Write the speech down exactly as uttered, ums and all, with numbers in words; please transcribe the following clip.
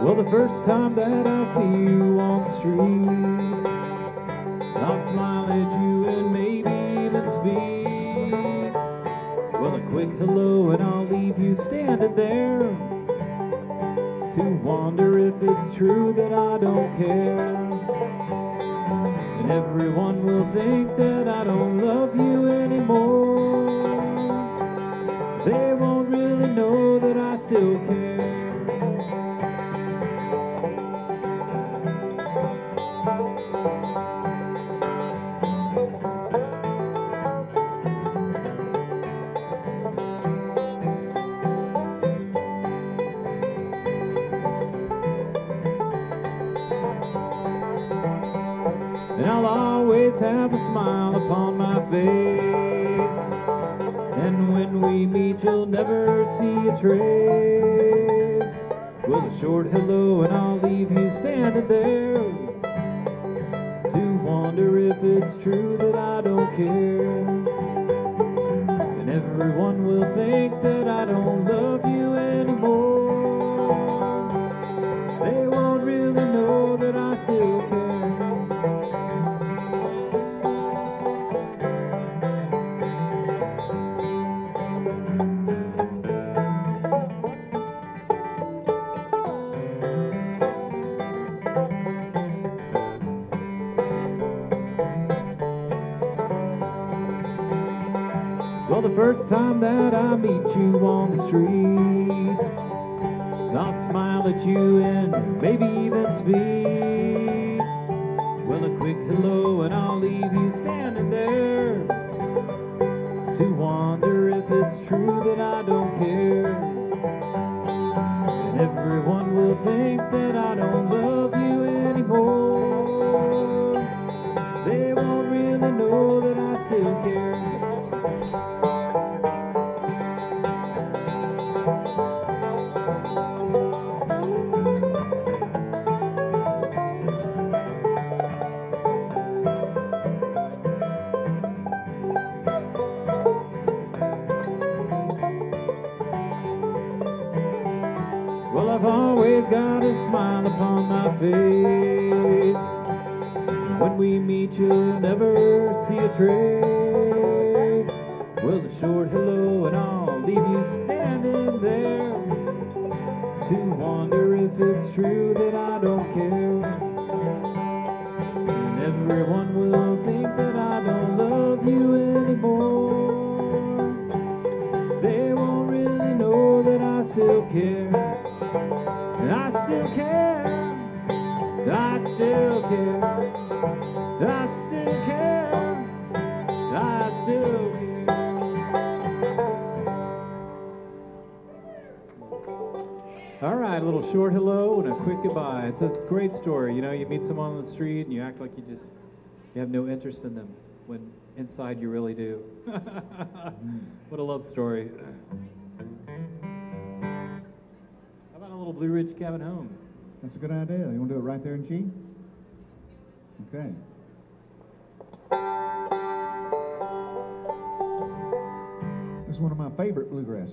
Well, the first time that I see you on the street, I'll smile at you and maybe even speak. Well, a quick hello and I'll leave you standing there to wonder if it's true that I don't care. And everyone will think that I don't love you anymore. They won't really know that I still care. And I'll always have a smile upon my face, and when we meet you'll never see a trace. Well, a short hello and I'll leave you standing there to wonder if it's true that I don't care. And everyone will think that I don't love you anymore. They won't really know that I still care. Well, the first time that I meet you on the street, I'll smile at you and maybe even speak. Well, a quick hello and I'll leave you standing there to wonder if it's true that I don't care. And everyone will think that I don't love you anymore. They won't really know that I still care. Well, I've always got a smile upon my face. When we meet, you'll never see a trace. Well, a short hello and I'll leave you standing there to wonder if it's true that I don't care. And everyone will think that I don't love you anymore. They won't really know that I still care. And I still care, I still care, I still care, I still care. All right, a little short hello and a quick goodbye. It's a great story. You know, you meet someone on the street and you act like you just, you have no interest in them, when inside you really do. What a love story. Little Blue Ridge Cabin Home. That's a good idea. You want to do it right there in G? Okay. This is one of my favorite bluegrass